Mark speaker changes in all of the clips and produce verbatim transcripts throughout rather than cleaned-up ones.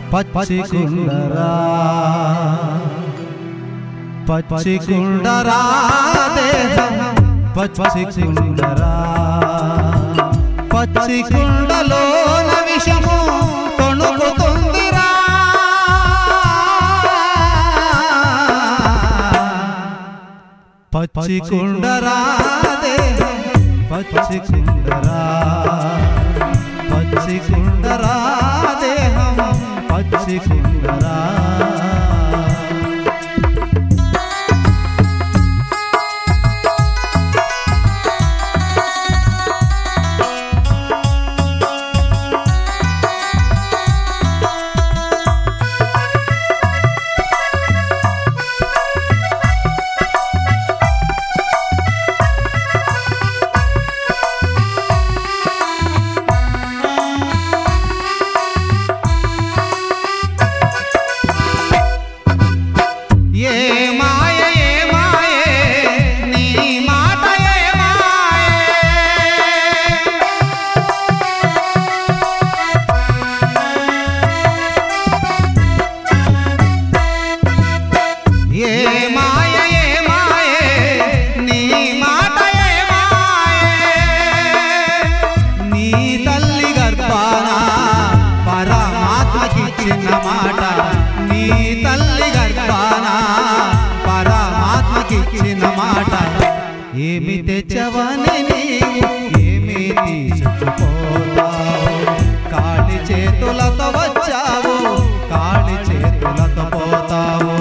Speaker 1: పచ్చి కుండరా పచ్చి కుండరా దేహం పచ్చి కుండరా పచ్చి కుండలోన విషము తొణుకుతుందిరా పచ్చి కుండరా దేహం పచ్చి కుండరా పచ్చి కుండరా దేహం పచ్చి కుండరా మాట నీ తల్లి గర్భాన పరమాత్మకిచ్చిన మాట ఏమి తెచ్చవని నీవు ఏమి తీసుకుపోతావు కాళీ చేతులతో వచ్చావు కాళీ చేతులతో పోతావు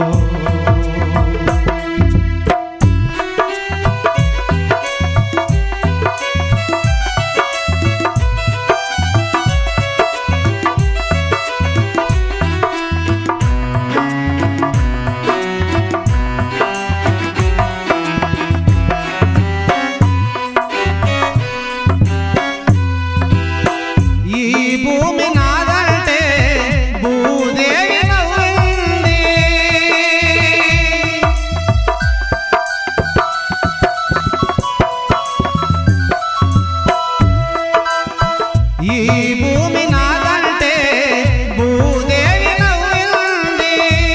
Speaker 1: ఈ భూమి నాదంటే భూదేవి నవ్వింది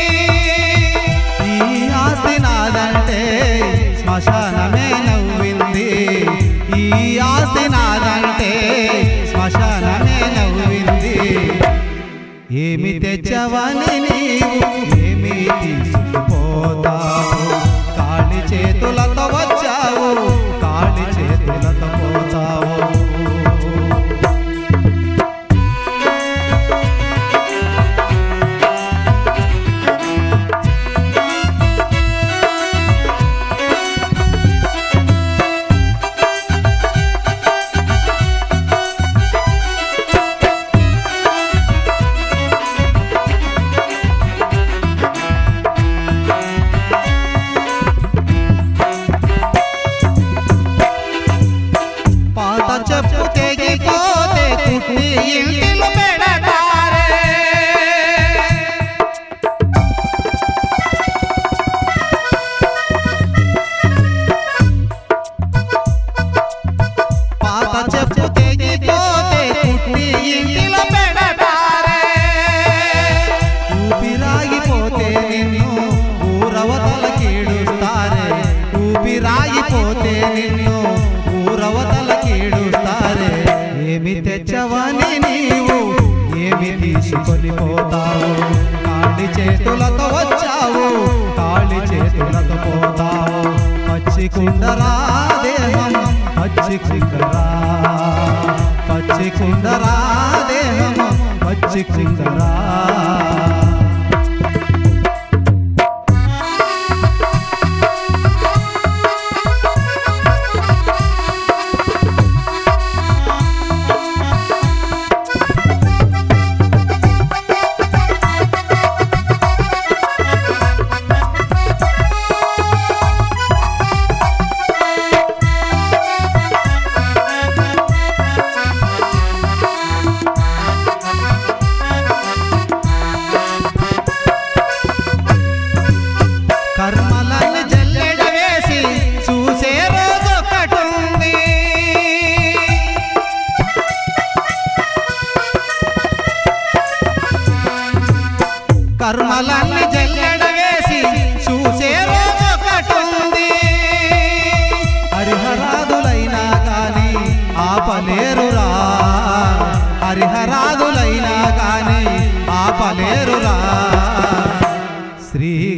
Speaker 1: ఈ ఆస్తి నాదంటే శ్మశానమే నవ్వింది ఈ ఆస్తి నాదంటే శ్మశానమే నవ్వింది ఏమి తెచ్చవని నీవు ఏమి తీసుకుపోతావు కాళీ చేతులతో వచ్చావు కాళీ చేతులతో పోతావు చెప్పు తెగిపోతే కుట్టి ఇంటిలో పెడతారే పాత చెప్పు తెగిపోతే కుట్టి ఇంటిలో పెడతారే ఊపిరాగిపోతే నిన్ను ఊరవతల కీడుస్తారే ఊపిరాగిపోతే నిన్ను ఊరవతల కీడుస్తారే ఏమి తెచ్చవని నీవు ఏమి తీసుకొని పోతావు కాళీ చేతులతో వచ్చావు కాళీ చేతులతో పోతావు పచ్చి కుండరా దేహం పచ్చి కుండరా పచ్చి కుండరా దేహం పచ్చి కుండరా కర్మలన్నీ జల్లెడ వేసి చూసే రోజొకటుంది హరిహరాదులైనా కాని ఆపలేరురా హరిహరాదులైనా కాని ఆపలేరురా శ్రీ